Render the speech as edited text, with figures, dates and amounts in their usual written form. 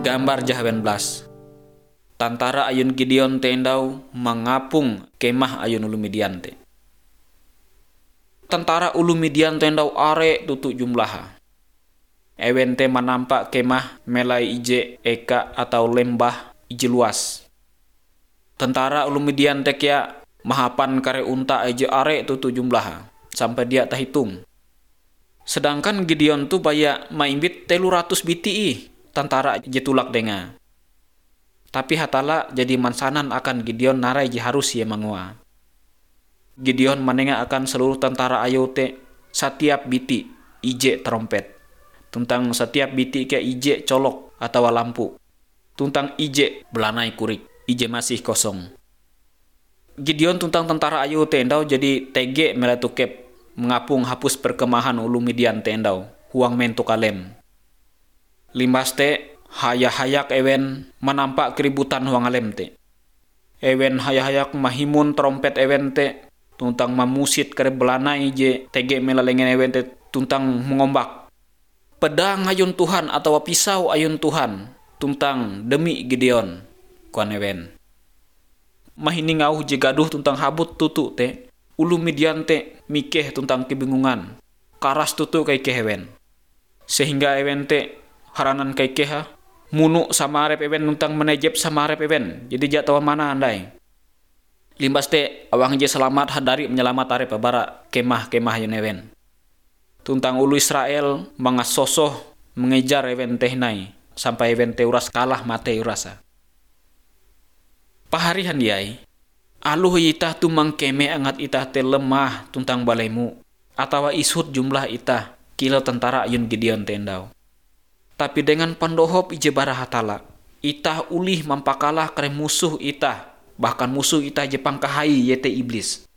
Gambar jahawen belas. Tantara ayun Gideon tendau mengapung kemah ayun ulu Midian te. Tentara ulu Midian tendau are tutu jumlaha. Ewen te menampak kemah melai ije eka atau lembah ije luas. Tentara ulu Midian te kia mahapan kare unta ije are tutu jumlaha sampai dia tak hitung. Sedangkan Gideon tu baya maimbit 300 biti tentara je tulak denga. Tapi hatala jadi mansanan akan Gideon narai je harus ye mangua. Gideon menengah akan seluruh tentara ayo te setiap biti ije trompet. Tentang setiap biti ke ije colok atau lampu. Tentang ije belanai kurik, ije masih kosong. Gideon tentang tentara ayo te endau jadi tege meletukep mengapung hapus perkemahan ulu Midian te endau huang mentu kalem. Limbas te hayak-hayak ewen menampak keributan huang alem te. Ewen hayak-hayak mahimun trompet ewen te tuntang mamusit kare belanai je tege melalengen ewen te tuntang mengombak. Pedang ayun Tuhan atau pisau ayun Tuhan tuntang demi Gideon kuan ewen. Mahini ngauh je gaduh tuntang habut tutu te ulu Midian te mikeh tuntang kebingungan. Karas tutu kai kehewen. Sehingga ewen te haranan kai keha munu sama arep ewen nuntang menejep sama arep ewen. Jadi jak tahu mana andai. Limbas te awang je selamat hadari menyelamat arep bara kemah-kemah yun ewen. Tuntang ulu Israel mangasosoh mengejar ewen teh nai sampai ewen te uras kalah mate urasa. Paharihan diai aluh itah tu mangkeme angat itah te lemah tuntang balemu atau isut jumlah itah kilo tentara ayun Gideon tendau. Tapi dengan pandohop ije bara hatala, itah ulih mampakalah kare musuh itah, bahkan musuh itah Jepang kahai yete iblis.